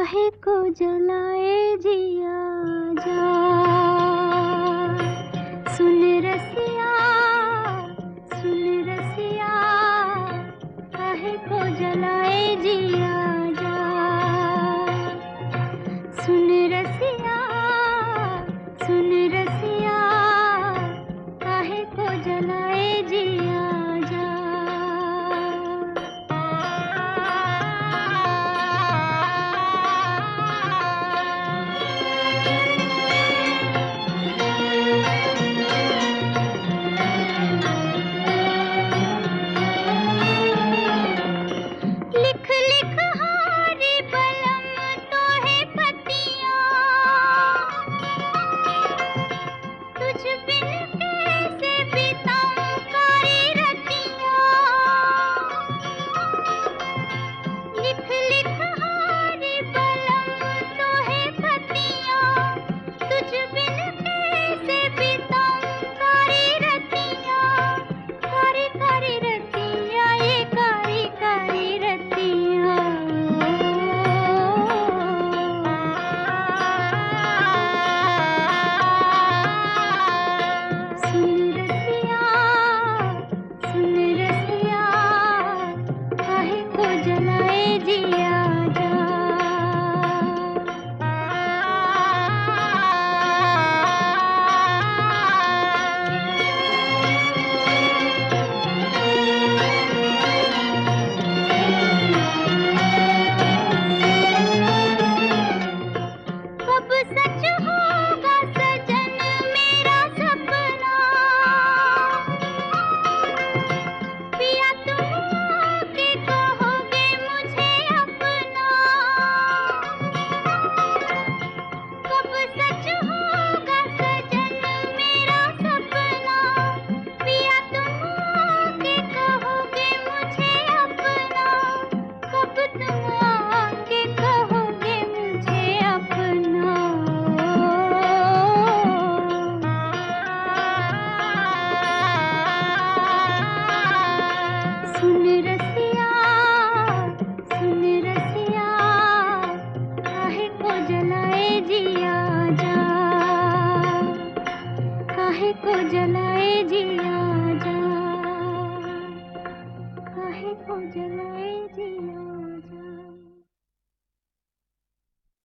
काहे को जलाए जिया जा। सुन रसिया, सुन रसिया, काहे को जलाए जिया जा। सुन रसिया, सुन रसिया, काहे को जलाए जिया जा। लिख लिख हारी बलम तो है पतियाँ, तुझ बिन कैसे बिताऊं कारी रतियाँ। लिख लिख हारी बलम तो है पतियाँ, तुझ बिन कैसे बिताऊं कारी रतियाँ। कारी कारी रतियाँ, ये कारी कारी रतियाँ। सुन रसिया, सुन रसिया, काहे को जलाए जिया जा। कब सच होगा सजन मेरा सपना, पिया तुम आके कहोगे मुझे अपना। कब सच होगा सजन मेरा सपना, पिया तुम आके कहोगे मुझे अपना। कब तुम आके कहोगे मुझे अपना। सुन रसिया, सुन रसिया, काहे को जलाए जिया जा। काहे को जलाए जिया जा। काहे को जलाए जिया जा।